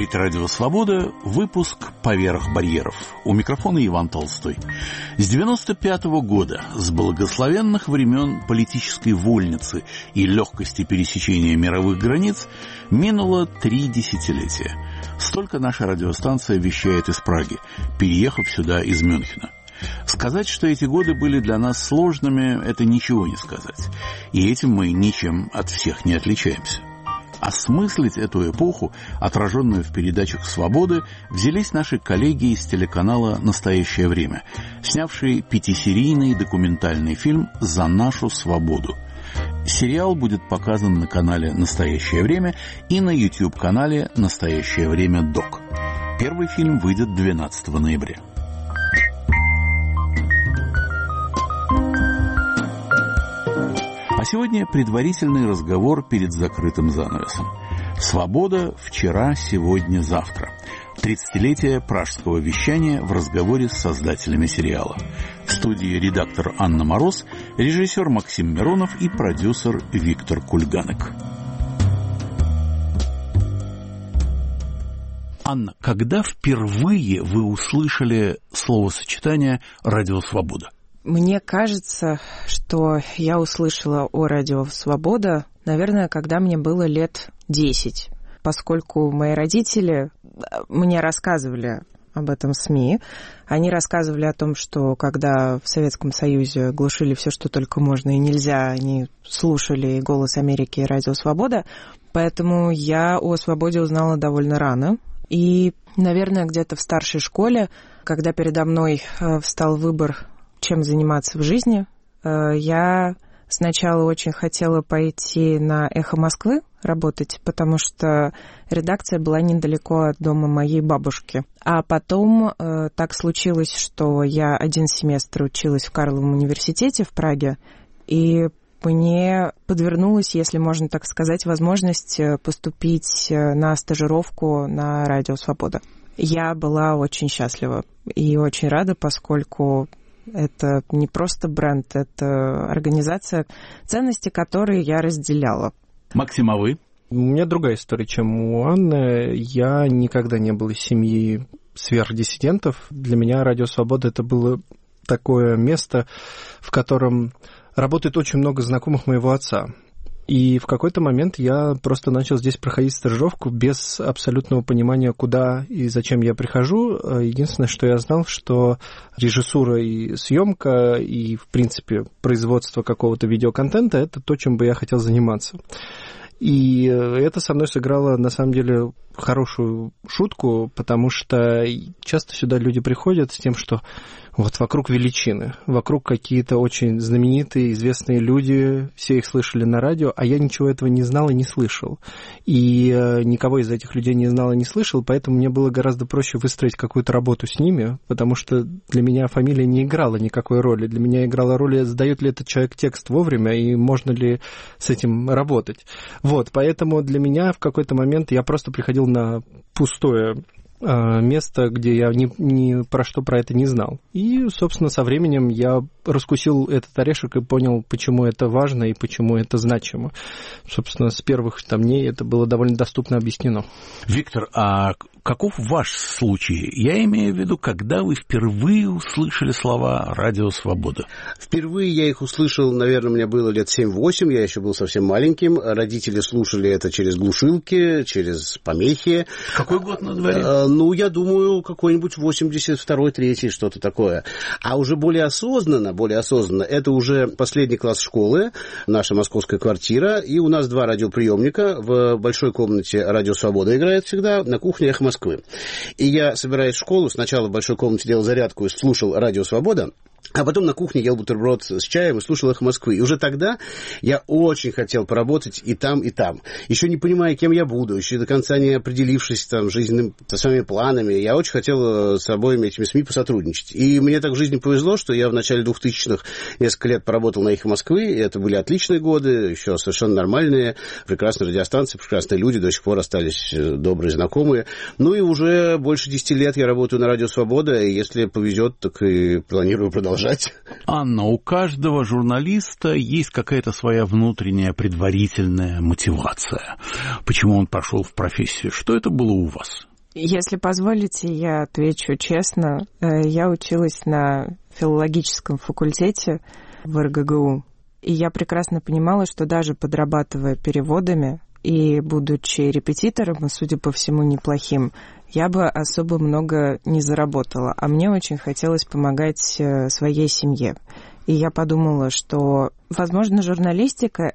слушаете «Радио Свобода», выпуск «Поверх барьеров». У микрофона Иван Толстой. С 95-го года, с благословенных времен политической вольницы и легкости пересечения мировых границ, минуло 3 десятилетия. Столько наша радиостанция вещает из Праги, переехав сюда из Мюнхена. Сказать, что эти годы были для нас сложными, это ничего не сказать. И этим мы ничем от всех не отличаемся. Осмыслить эту эпоху, отраженную в передачах «Свободы», взялись наши коллеги из телеканала «Настоящее время», снявшие 5-серийный документальный фильм «За нашу свободу». Сериал будет показан на канале «Настоящее время» и на YouTube-канале «Настоящее время ДОК». Первый фильм выйдет 12 ноября. А сегодня предварительный разговор перед закрытым занавесом. «Свобода. Вчера, сегодня, завтра». 30-летие пражского вещания в разговоре с создателями сериала. В студии редактор Анна Мороз, режиссер Максим Миронов и продюсер Виктор Кульганек. Анна, когда впервые вы услышали словосочетание «Радио Свобода»? Мне кажется, что я услышала о «Радио Свобода», наверное, когда мне было лет 10, поскольку мои родители мне рассказывали об этом в СМИ. Они рассказывали о том, что когда в Советском Союзе глушили все, что только можно и нельзя, они слушали «Голос Америки» и «Радио Свобода», поэтому я о «Свободе» узнала довольно рано. И, наверное, где-то в старшей школе, когда передо мной встал выбор, чем заниматься в жизни, я сначала очень хотела пойти на «Эхо Москвы» работать, потому что редакция была недалеко от дома моей бабушки. А потом так случилось, что я 1 семестр училась в Карловом университете в Праге, и мне подвернулась, если можно так сказать, возможность поступить на стажировку на «Радио Свобода». Я была очень счастлива и очень рада, поскольку это не просто бренд, это организация, ценности которой я разделяла. Максим, а вы? У меня другая история, чем у Анны. Я никогда не был из семьи сверхдиссидентов. Для меня «Радио Свобода» это было такое место, в котором работает очень много знакомых моего отца. И в какой-то момент я просто начал здесь проходить стажировку без абсолютного понимания, куда и зачем я прихожу. Единственное, что я знал, что режиссура и съемка, и, в принципе, производство какого-то видеоконтента — это то, чем бы я хотел заниматься. И это со мной сыграло, на самом деле, хорошую шутку, потому что часто сюда люди приходят с тем, что вот вокруг величины, вокруг какие-то очень знаменитые, известные люди, все их слышали на радио, а я ничего этого не знал и не слышал. И никого из этих людей не знал и не слышал, поэтому мне было гораздо проще выстроить какую-то работу с ними, потому что для меня фамилия не играла никакой роли. Для меня играла роль, задает ли этот человек текст вовремя и можно ли с этим работать. Вот, поэтому для меня в какой-то момент я просто приходил на пустое место, где я ни про что про это не знал. И, собственно, со временем я раскусил этот орешек и понял, почему это важно и почему это значимо. Собственно, с первых дней это было довольно доступно объяснено. Виктор, а каков ваш случай? Я имею в виду, когда вы впервые услышали слова «Радио Свобода»? Впервые я их услышал, наверное, мне было лет 7-8, я еще был совсем маленьким. Родители слушали это через глушилки, через помехи. Какой год на дворе? Я думаю, какой-нибудь 82-й, 3-й, что-то такое. А уже более осознанно, это уже последний класс школы, наша московская квартира, и у нас 2 радиоприемника. В большой комнате «Радио Свобода» играет всегда, на кухне «Эхо Москвы». И я, собираясь в школу, сначала в большой комнате делал зарядку и слушал «Радио Свобода», а потом на кухне ел бутерброд с чаем и слушал «Эхо Москвы». И уже тогда я очень хотел поработать и там, и там. Еще не понимая, кем я буду, еще до конца не определившись жизненными своими планами, я очень хотел с обоими этими СМИ посотрудничать. И мне так в жизни повезло, что я в начале 2000-х несколько лет поработал на «Эхо Москвы», и это были отличные годы, еще совершенно нормальные, прекрасные радиостанции, прекрасные люди, до сих пор остались добрые знакомые. И уже больше 10 лет я работаю на «Радио Свобода», и если повезет, так и планирую продолжать. Анна, у каждого журналиста есть какая-то своя внутренняя предварительная мотивация. Почему он пошел в профессию? Что это было у вас? Если позволите, я отвечу честно. Я училась на филологическом факультете в РГГУ, и я прекрасно понимала, что даже подрабатывая переводами и будучи репетитором, и, судя по всему, неплохим, я бы особо много не заработала. А мне очень хотелось помогать своей семье. И я подумала, что, возможно, журналистика —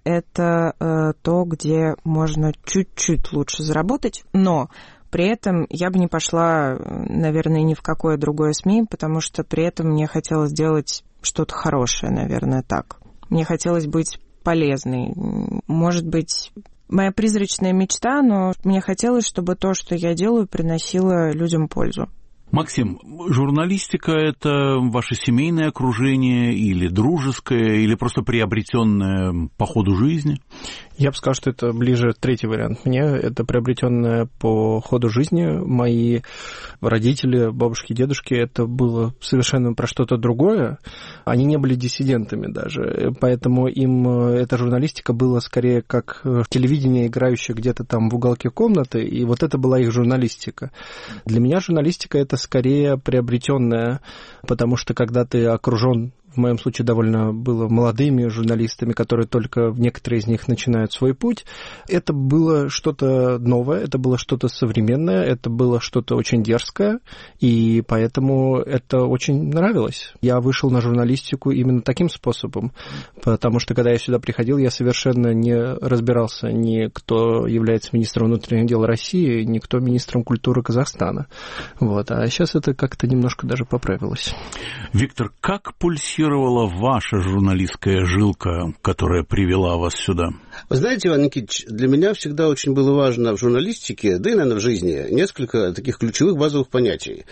это то, где можно чуть-чуть лучше заработать, но при этом я бы не пошла, наверное, ни в какое другое СМИ, потому что при этом мне хотелось делать что-то хорошее, наверное, так. Мне хотелось быть полезной. Может быть, моя призрачная мечта, но мне хотелось, чтобы то, что я делаю, приносило людям пользу. Максим, журналистика – это ваше семейное окружение или дружеское, или просто приобретенное по ходу жизни? Я бы сказал, что это ближе третий вариант. Мне это приобретенное по ходу жизни. Мои родители, бабушки, дедушки, это было совершенно про что-то другое. Они не были диссидентами даже, поэтому им эта журналистика была скорее как телевидение, играющее где-то там в уголке комнаты, и вот это была их журналистика. Для меня журналистика – это скорее приобретенное, потому что когда ты окружен, в моем случае довольно было молодыми журналистами, которые только некоторые из них начинают свой путь, это было что-то новое, это было что-то современное, это было что-то очень дерзкое, и поэтому это очень нравилось. Я вышел на журналистику именно таким способом, потому что когда я сюда приходил, я совершенно не разбирался ни кто является министром внутренних дел России, ни кто министром культуры Казахстана. Вот. А сейчас это как-то немножко даже поправилось. Виктор, как пульсирует ваша журналистская жилка, которая привела вас сюда? Вы знаете, Иван Никитич, для меня всегда очень было важно в журналистике, да и, наверное, в жизни, несколько таких ключевых базовых понятий.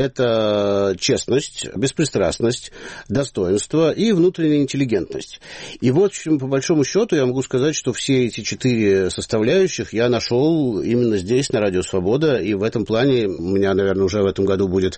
Это честность, беспристрастность, достоинство и внутренняя интеллигентность. И вот, в общем, по большому счету, я могу сказать, что все эти 4 составляющих я нашел именно здесь, на Радио Свобода, и в этом плане у меня, наверное, уже в этом году будет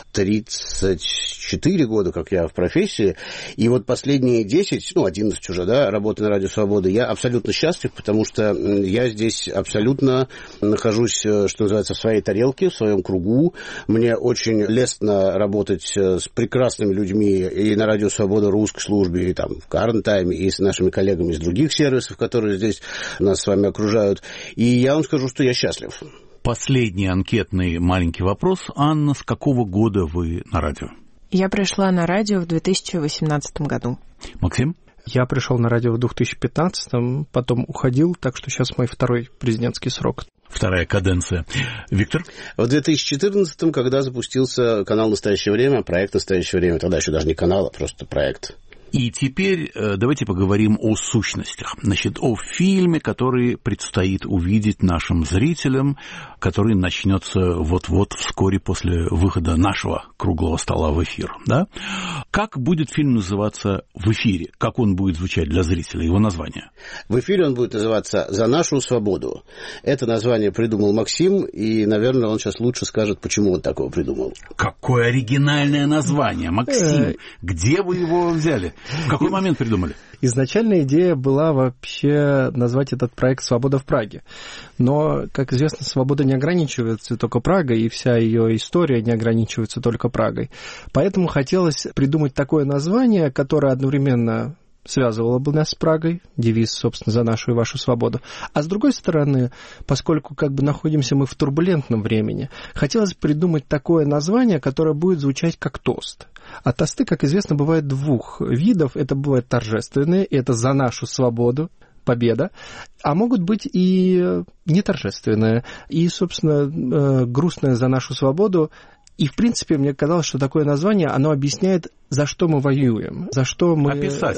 34 года, как я в профессии. И вот последние 10, 11 уже, да, работы на Радио Свобода, я абсолютно счастлив, потому что я здесь абсолютно нахожусь, что называется, в своей тарелке, в своем кругу. Мне очень лестно работать с прекрасными людьми и на Радио Свобода русской службе, и там в Current Time, и с нашими коллегами из других сервисов, которые здесь нас с вами окружают. И я вам скажу, что я счастлив. Последний анкетный маленький вопрос. Анна, с какого года вы на радио? Я пришла на радио в 2018 году. Максим? Я пришел на радио в 2015-м, потом уходил, так что сейчас мой второй президентский срок. Вторая каденция. Виктор? В 2014-м, когда запустился канал «Настоящее время», проект «Настоящее время», тогда еще даже не канал, а просто проект. И теперь давайте поговорим о сущностях. Значит, о фильме, который предстоит увидеть нашим зрителям, который начнется вот-вот вскоре после выхода нашего круглого стола в эфир. Да? Как будет фильм называться в эфире? Как он будет звучать для зрителей? Его название? В эфире он будет называться «За нашу свободу». Это название придумал Максим, и, наверное, он сейчас лучше скажет, почему он такого придумал. Какое оригинальное название, Максим! Где вы его взяли? В какой момент придумали? Изначальная идея была вообще назвать этот проект «Свобода в Праге». Но, как известно, свобода не ограничивается только Прагой, и вся ее история не ограничивается только Прагой. Поэтому хотелось придумать такое название, которое одновременно связывало бы нас с Прагой, девиз, собственно, «За нашу и вашу свободу». А с другой стороны, поскольку как бы находимся мы в турбулентном времени, хотелось придумать такое название, которое будет звучать как тост. А тосты, как известно, бывают двух видов. Это бывают торжественные, это «За нашу свободу», победа, а могут быть и неторжественные, и, собственно, грустное «За нашу свободу». И, в принципе, мне казалось, что такое название, оно объясняет, за что мы воюем, за что мы...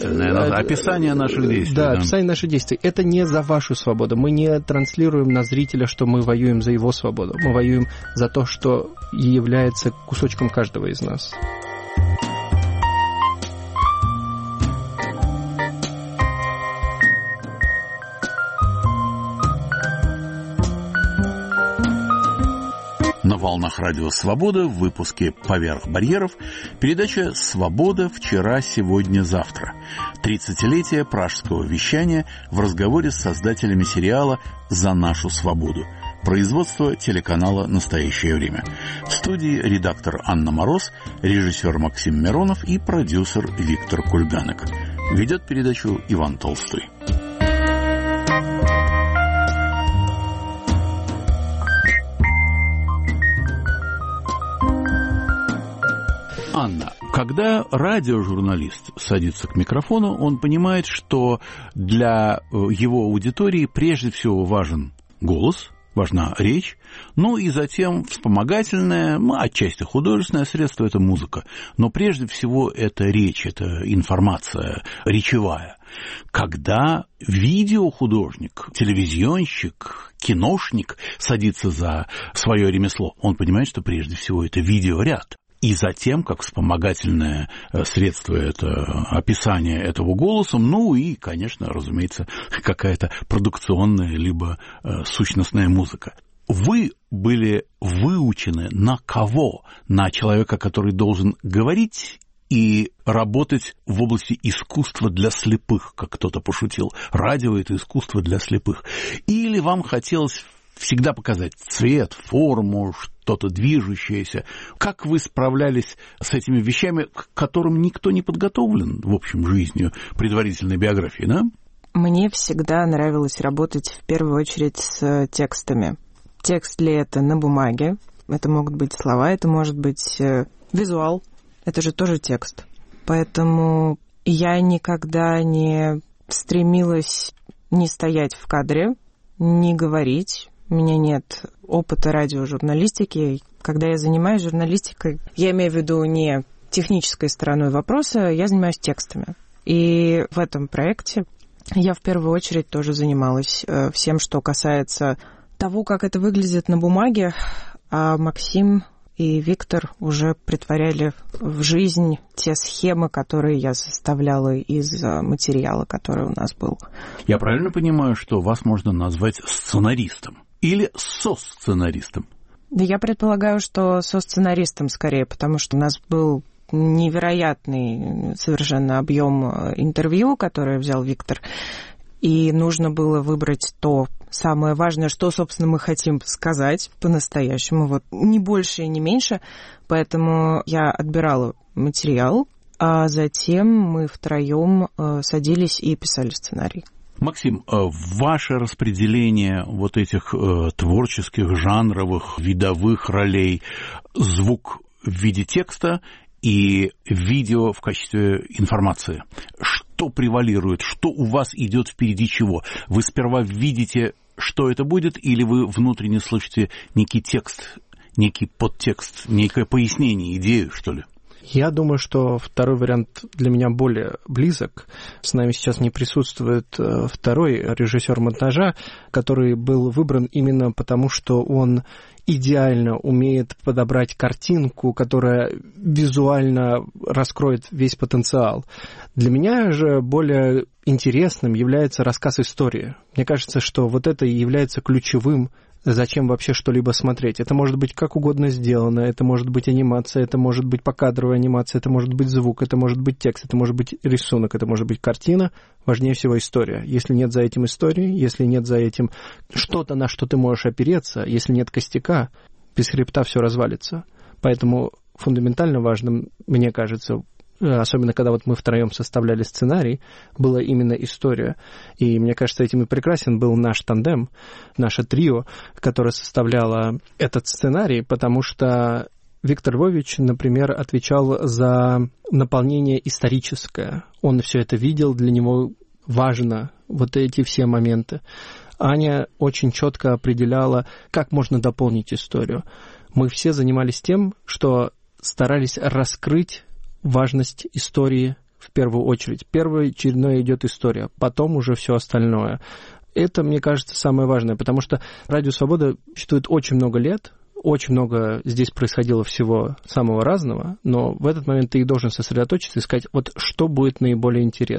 Описание наших действий. Да, описание наших действий. Это не за вашу свободу. Мы не транслируем на зрителя, что мы воюем за его свободу. Мы воюем за то, что является кусочком каждого из нас. На волнах Радио Свобода в выпуске «Поверх барьеров» передача «Свобода. Вчера, сегодня, завтра». 30-летие пражского вещания в разговоре с создателями сериала «За нашу свободу». Производство телеканала «Настоящее время». В студии редактор Анна Мороз, режиссер Максим Миронов и продюсер Виктор Кульганек. Ведет передачу Иван Толстой. Анна, когда радиожурналист садится к микрофону, он понимает, что для его аудитории прежде всего важен голос, важна речь, ну и затем вспомогательное, отчасти художественное средство – это музыка. Но прежде всего это речь, это информация речевая. Когда видеохудожник, телевизионщик, киношник садится за свое ремесло, он понимает, что прежде всего это видеоряд. И затем, как вспомогательное средство, это описание этого голосом, ну и, конечно, разумеется, какая-то продукционная либо сущностная музыка. Вы были выучены на кого? На человека, который должен говорить и работать в области искусства для слепых, как кто-то пошутил. Радио – это искусство для слепых. Или вам хотелось всегда показать цвет, форму, что-то движущееся. Как вы справлялись с этими вещами, к которым никто не подготовлен, в общем, жизнью предварительной биографии, да? Мне всегда нравилось работать в первую очередь с текстами. Текст ли это на бумаге, это могут быть слова, это может быть визуал, это же тоже текст. Поэтому я никогда не стремилась не стоять в кадре, не говорить. У меня нет опыта радиожурналистики. Когда я занимаюсь журналистикой, я имею в виду не технической стороной вопроса, я занимаюсь текстами. И в этом проекте я в первую очередь тоже занималась всем, что касается того, как это выглядит на бумаге, а Максим и Виктор уже претворяли в жизнь те схемы, которые я составляла из материала, который у нас был. Я правильно понимаю, что вас можно назвать сценаристом? Или со-сценаристом? Да, я предполагаю, что со-сценаристом скорее, потому что у нас был невероятный совершенно объем интервью, которое взял Виктор, и нужно было выбрать то самое важное, что, собственно, мы хотим сказать по-настоящему, вот не больше и не меньше, поэтому я отбирала материал, а затем мы втроем садились и писали сценарий. Максим, ваше распределение вот этих творческих, жанровых, видовых ролей, звук в виде текста и видео в качестве информации, что превалирует, что у вас идет впереди чего? Вы сперва видите, что это будет, или вы внутренне слышите некий текст, некий подтекст, некое пояснение, идею, что ли? Я думаю, что второй вариант для меня более близок. С нами сейчас не присутствует второй режиссер монтажа, который был выбран именно потому, что он идеально умеет подобрать картинку, которая визуально раскроет весь потенциал. Для меня же более интересным является рассказ истории. Мне кажется, что вот это и является ключевым. Зачем вообще что-либо смотреть? Это может быть как угодно сделано, это может быть анимация, это может быть покадровая анимация, это может быть звук, это может быть текст, это может быть рисунок, это может быть картина. Важнее всего история. Если нет за этим истории, если нет за этим что-то, на что ты можешь опереться, если нет костяка, без хребта все развалится. Поэтому фундаментально важным, мне кажется, особенно когда вот мы втроем составляли сценарий, была именно история. И мне кажется, этим и прекрасен был наш тандем, наше трио, которое составляло этот сценарий, потому что Виктор Львович, например, отвечал за наполнение историческое. Он все это видел, для него важно вот эти все моменты. Аня очень четко определяла, как можно дополнить историю. Мы все занимались тем, что старались раскрыть важность истории в первую очередь. Первоочередное идет история, потом уже все остальное. Это, мне кажется, самое важное, потому что Радио Свобода существует очень много лет, очень много здесь происходило всего самого разного, но в этот момент ты и должен сосредоточиться и сказать, вот что будет наиболее интересным.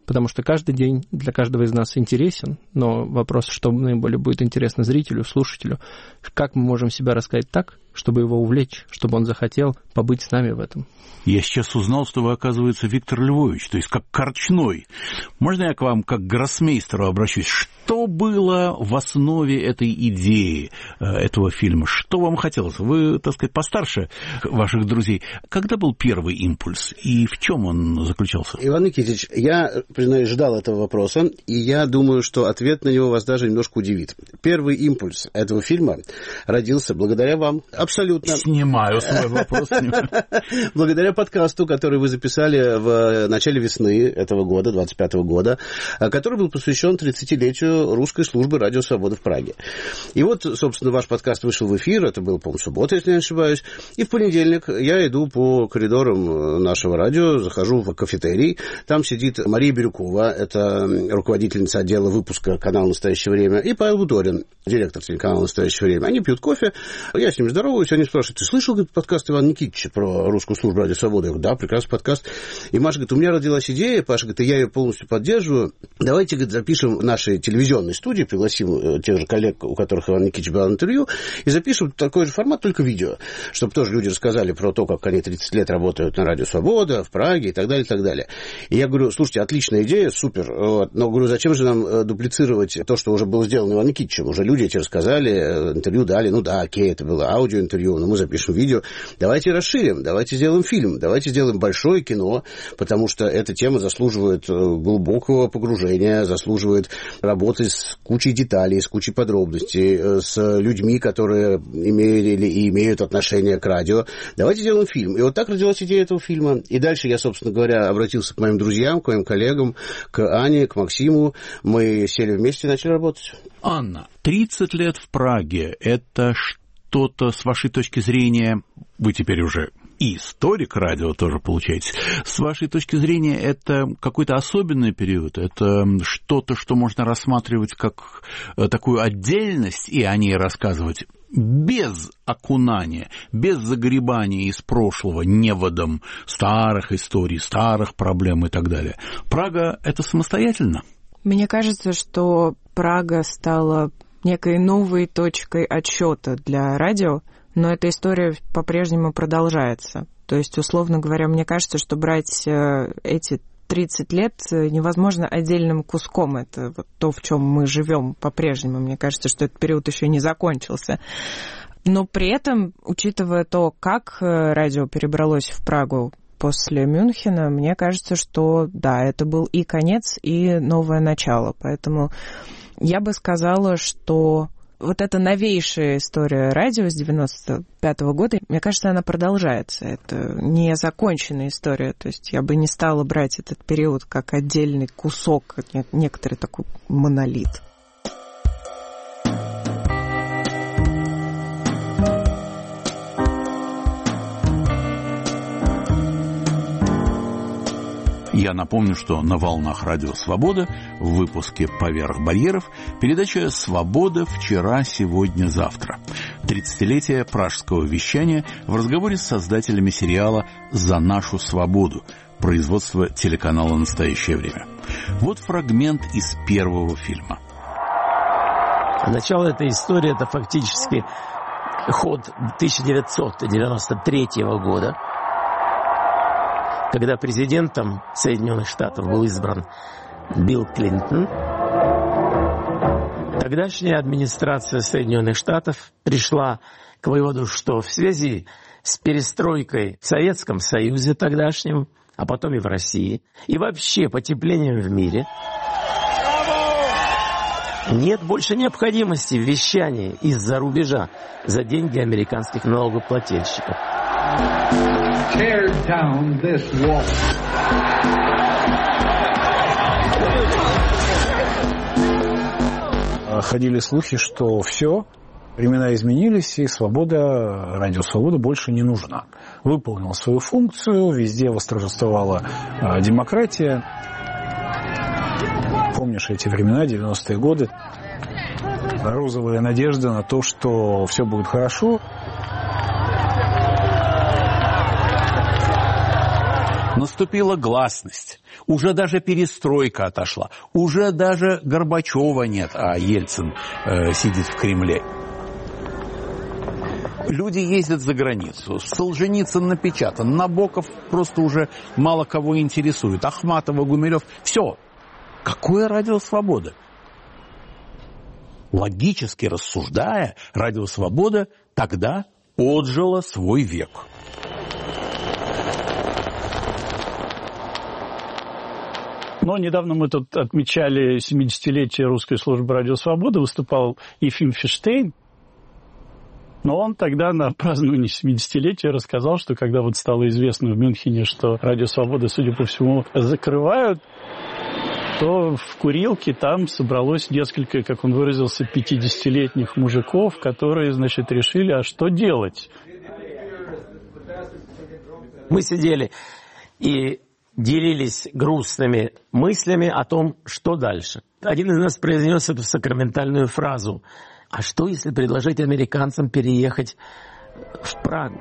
Потому что каждый день для каждого из нас интересен, но вопрос, что наиболее будет интересно зрителю, слушателю, как мы можем себя рассказать так, чтобы его увлечь, чтобы он захотел побыть с нами в этом. Я сейчас узнал, что вы, оказывается, Виктор Львович, то есть как Корчной. Можно я к вам как гроссмейстеру обращусь? Что было в основе этой идеи, этого фильма? Что вам хотелось? Вы, так сказать, постарше ваших друзей. Когда был первый импульс и в чем он заключался? Иван Никитич, я, признаюсь, ждал этого вопроса, и я думаю, что ответ на него вас даже немножко удивит. Первый импульс этого фильма родился благодаря вам. Абсолютно. Снимаю свой вопрос. Благодаря подкасту, который вы записали в начале весны этого года, 25-го года, который был посвящен 30-летию русской службы «Радио Свобода» в Праге. И вот, собственно, ваш подкаст вышел в эфир, это был, по-моему, суббота, если я не ошибаюсь, и в понедельник я иду по коридорам нашего радио, захожу в кафетерий, там сидит Мария Бирюкова, это руководительница отдела выпуска канала «Настоящее время», и Павел Буторин, директор телеканала «Настоящее время». Они пьют кофе, я с ними здороваюсь, они спрашивают: ты слышал, говорит, подкаст Ивана Никитича про русскую службу «Радио Свобода»? Я говорю: да, прекрасный подкаст. И Маша говорит: у меня родилась идея, Паша говорит, и я ее полностью поддерживаю. Давайте, говорит, запишем в нашей телевизионной студии, пригласим тех же коллег, у которых Иван Никитич брал интервью, и запишем такой же формат, только видео, чтобы тоже люди рассказали про то, как они 30 лет работают на «Радио Свобода», в Праге и так далее, и так далее. И я говорю: слушайте, отличная идея, супер, вот. Но, говорю, зачем же нам дуплицировать то, что уже было сделано Иваном Никитичем? Уже люди эти рассказали, интервью дали, ну да, окей, это было аудиоинтервью, но мы запишем видео. Давайте расширим, давайте сделаем фильм, давайте сделаем большое кино, потому что эта тема заслуживает глубокого погружения, заслуживает работы с кучей деталей, с кучей подробностей, с людьми, которые имели и имеют отношение к радио. Давайте сделаем фильм. И вот так родилась идея этого фильма. И дальше я, собственно говоря, обратился к моим друзьям, к моим коллегам, к Ане, к Максиму. Мы сели вместе и начали работать. Анна, 30 лет в Праге – это что-то, с вашей точки зрения, вы теперь уже и историк радио тоже получаетесь, с вашей точки зрения, это какой-то особенный период, это что-то, что можно рассматривать как такую отдельность и о ней рассказывать без окунания, без загребания из прошлого неводом старых историй, старых проблем и так далее. Прага – это самостоятельно? Мне кажется, что Прага стала некой новой точкой отсчета для радио, но эта история по-прежнему продолжается. То есть, условно говоря, мне кажется, что брать эти 30 лет невозможно отдельным куском. Это вот то, в чем мы живем по-прежнему. Мне кажется, что этот период еще не закончился. Но при этом, учитывая то, как радио перебралось в Прагу после Мюнхена, мне кажется, что да, это был и конец, и новое начало. Поэтому я бы сказала, что вот эта новейшая история радио с 95-го года, мне кажется, она продолжается. Это не законченная история. То есть я бы не стала брать этот период как отдельный кусок, как некоторый такой монолит. Я напомню, что на волнах «Радио Свобода» в выпуске «Поверх барьеров» передача «Свобода. Вчера, сегодня, завтра». 30-летие пражского вещания в разговоре с создателями сериала «За нашу свободу», производства телеканала «Настоящее время». Вот фрагмент из первого фильма. Начало этой истории – это фактически ход 1993 года, когда президентом Соединенных Штатов был избран Билл Клинтон. Тогдашняя администрация Соединенных Штатов пришла к выводу, что в связи с перестройкой в Советском Союзе тогдашнем, а потом и в России, и вообще потеплением в мире, нет больше необходимости в вещании из-за рубежа за деньги американских налогоплательщиков. Tear down this wall. Ходили слухи, что все, времена изменились, и свобода, радио «Свобода» больше не нужна. Выполнила свою функцию, везде восторжествовала демократия. Помнишь эти времена, 90-е годы? Розовая надежда на то, что все будет хорошо. Наступила гласность. Уже даже перестройка отошла. Уже даже Горбачева нет, а Ельцин сидит в Кремле. Люди ездят за границу. Солженицын напечатан. Набоков просто уже мало кого интересует. Ахматова, Гумилев. Все. Какое радио «Свобода»? Логически рассуждая, радио «Свобода» тогда отжило свой век. Но недавно мы тут отмечали 70-летие русской службы «Радио Свобода». Выступал Ефим Фиштейн. Но он тогда на праздновании 70-летия рассказал, что когда вот стало известно в Мюнхене, что «Радио Свобода», судя по всему, закрывают, то в курилке там собралось несколько, как он выразился, 50-летних мужиков, которые, значит, решили, а что делать? Мы сидели и делились грустными мыслями о том, что дальше. Один из нас произнес эту сакраментальную фразу: «А что, если предложить американцам переехать в Прагу?»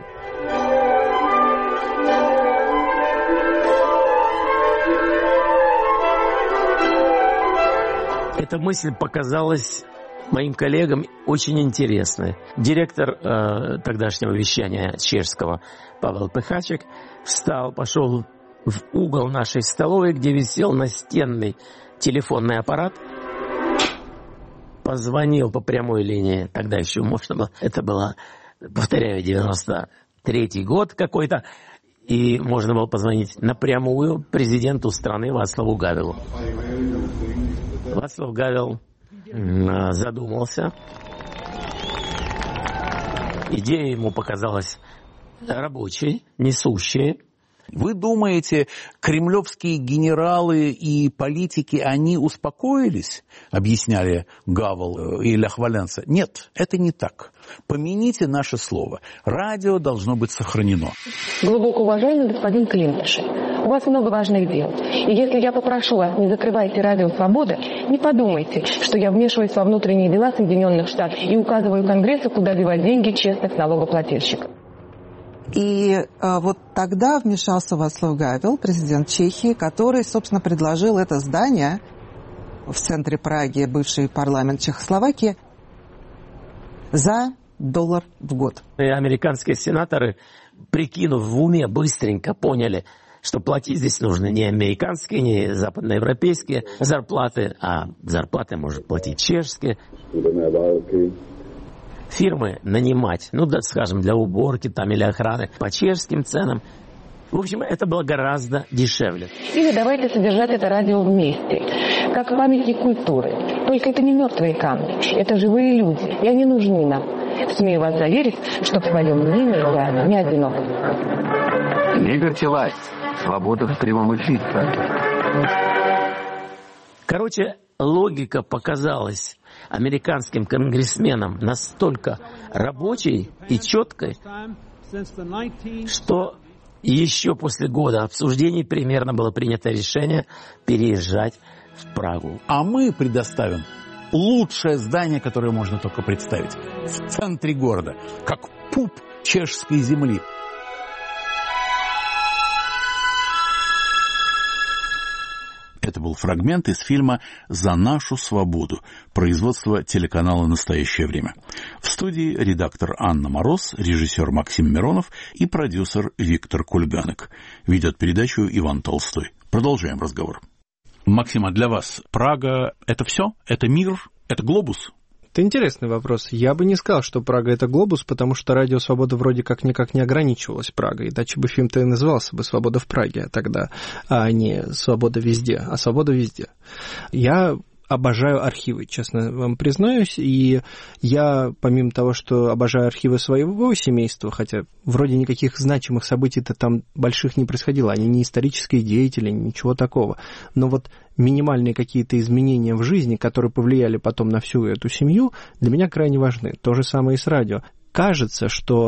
Эта мысль показалась моим коллегам очень интересной. Директор тогдашнего вещания чешского Павел Пехачек встал, пошел в угол нашей столовой, где висел настенный телефонный аппарат, позвонил по прямой линии, тогда еще можно было, это было, повторяю, 93-й год какой-то, и можно было позвонить напрямую президенту страны Вацлаву Гавелу. Вацлав Гавел задумался. Идея ему показалась рабочей, несущей. Вы думаете, кремлевские генералы и политики, они успокоились, объясняли Гавел и Лех Валенса? Нет, это не так. Помяните наше слово. Радио должно быть сохранено. Глубоко уважаемый господин Клинтош, у вас много важных дел. И если я попрошу вас, не закрывайте радио «Свобода», не подумайте, что я вмешиваюсь во внутренние дела Соединенных Штатов и указываю Конгрессу, куда девать деньги честных налогоплательщиков. И вот тогда вмешался Вацлав Гавел, президент Чехии, который, собственно, предложил это здание в центре Праги, бывший парламент Чехословакии, за $1 в год. И американские сенаторы, прикинув в уме, быстренько поняли, что платить здесь нужно не американские, не западноевропейские зарплаты, а зарплаты может платить чешские. Фирмы нанимать, ну, да, скажем, для уборки там или охраны по чешским ценам. В общем, это было гораздо дешевле. Или давайте содержать это радио вместе, как памятник культуры. Только это не мертвые камни, это живые люди, и они нужны нам. Смею вас заверить, что в своем мнении я не одинок. Либерти Лайт. Свобода в прямом эфире. Короче, логика показалась американским конгрессменам настолько рабочей и четкой, что еще после года обсуждений примерно было принято решение переезжать в Прагу. А мы предоставим лучшее здание, которое можно только представить, в центре города, как пуп чешской земли. Это был фрагмент из фильма «За нашу свободу», производства телеканала «Настоящее время». В студии редактор Анна Мороз, режиссер Максим Миронов и продюсер Виктор Кульганек. Ведет передачу Иван Толстой. Продолжаем разговор. Максим, а для вас Прага – это все? Это мир? Это глобус? Это интересный вопрос. Я бы не сказал, что Прага — это глобус, потому что радио «Свобода» вроде как никак не ограничивалось Прагой. Иначе бы фильм-то и назывался бы «Свобода в Праге» тогда, а не «Свобода везде», а «Свобода везде». Я обожаю архивы, честно вам признаюсь, и я, помимо того, что обожаю архивы своего семейства, хотя вроде никаких значимых событий-то там больших не происходило, они не исторические деятели, ничего такого, но вот минимальные какие-то изменения в жизни, которые повлияли потом на всю эту семью, для меня крайне важны. То же самое и с радио. Кажется, что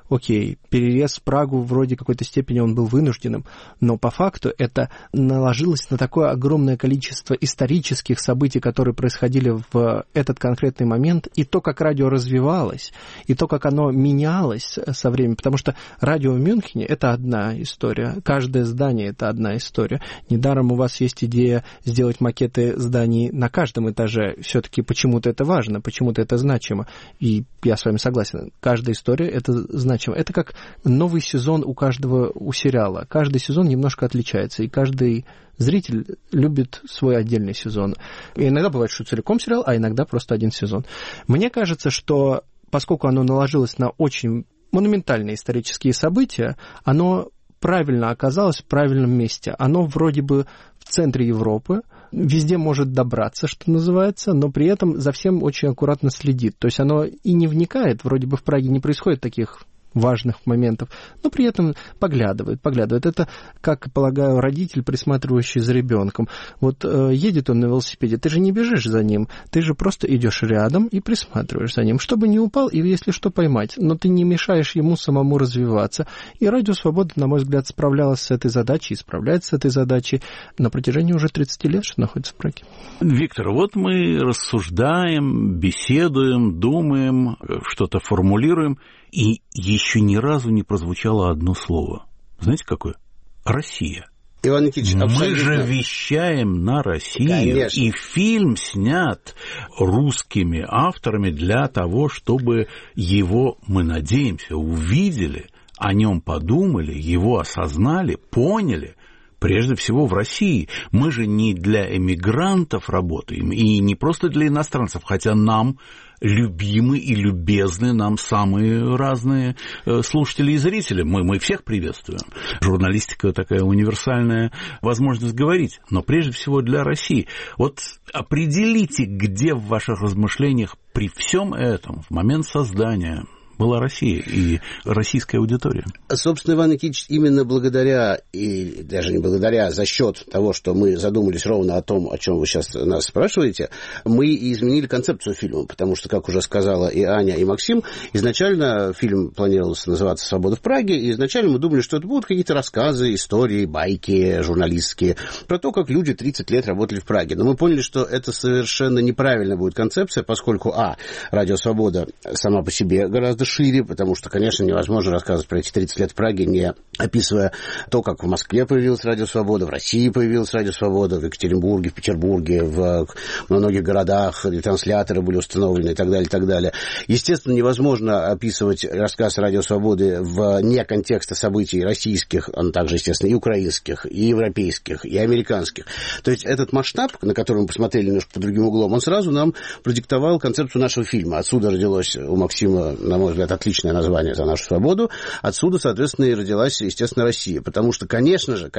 окей, переезд в Прагу вроде какой-то степени он был вынужденным, но по факту это наложилось на такое огромное количество исторических событий, которые происходили в этот конкретный момент, и то, как радио развивалось, и то, как оно менялось со временем, потому что радио в Мюнхене — это одна история, каждое здание — это одна история. Недаром у вас есть идея сделать макеты зданий на каждом этаже, все-таки почему-то это важно, почему-то это значимо, и я с вами согласен, каждая история — это значимо. Это как новый сезон у сериала. Каждый сезон немножко отличается, и каждый зритель любит свой отдельный сезон. И иногда бывает, что целиком сериал, а иногда просто один сезон. Мне кажется, что поскольку оно наложилось на очень монументальные исторические события, оно правильно оказалось в правильном месте. Оно вроде бы в центре Европы, везде может добраться, что называется, но при этом за всем очень аккуратно следит. То есть оно и не вникает, вроде бы в Праге не происходит таких важных моментов, но при этом поглядывает. Это, как полагаю, родитель, присматривающий за ребенком. Вот едет он на велосипеде, ты же не бежишь за ним, ты же просто идешь рядом и присматриваешь за ним, чтобы не упал и, если что, поймать. Но ты не мешаешь ему самому развиваться. И Радио Свобода, на мой взгляд, справлялась с этой задачей и справляется с этой задачей на протяжении уже 30 лет, что находится в Праге. Виктор, вот мы рассуждаем, беседуем, думаем, что-то формулируем, и еще ни разу не прозвучало одно слово. Знаете, какое? Россия. Иван Никитич, абсолютно. Мы же вещаем на Россию. Конечно. И фильм снят русскими авторами для того, чтобы его, мы надеемся, увидели, о нем подумали, его осознали, поняли. Прежде всего в России. Мы же не для эмигрантов работаем, и не просто для иностранцев, хотя нам любимы и любезны нам самые разные слушатели и зрители. Мы всех приветствуем. Журналистика такая универсальная возможность говорить, но прежде всего для России. Вот определите, где в ваших размышлениях при всем этом, в момент создания, была Россия и российская аудитория. Собственно, Иван Никитич, именно благодаря, и даже не благодаря, за счет того, что мы задумались ровно о том, о чем вы сейчас нас спрашиваете, мы и изменили концепцию фильма, потому что, как уже сказала и Аня, и Максим, изначально фильм планировался называться «Свобода в Праге», и изначально мы думали, что это будут какие-то рассказы, истории, байки журналистские про то, как люди 30 лет работали в Праге. Но мы поняли, что это совершенно неправильная будет концепция, поскольку, Радио Свобода сама по себе гораздо шире, потому что, конечно, невозможно рассказывать про эти 30 лет в Праге, не описывая то, как в Москве появилась Радио Свобода, в России появилась Радио Свобода, в Екатеринбурге, в Петербурге, в многих городах ретрансляторы были установлены и так далее, и так далее. Естественно, невозможно описывать рассказ Радио Свободы вне контекста событий российских, а также, естественно, и украинских, и европейских, и американских. То есть этот масштаб, на который мы посмотрели немножко под другим углом, он сразу нам продиктовал концепцию нашего фильма. Отсюда родилось у Максима, на мой взгляд, отличное название «За нашу свободу». Отсюда, соответственно, и родилась, естественно, Россия. Потому что, конечно же,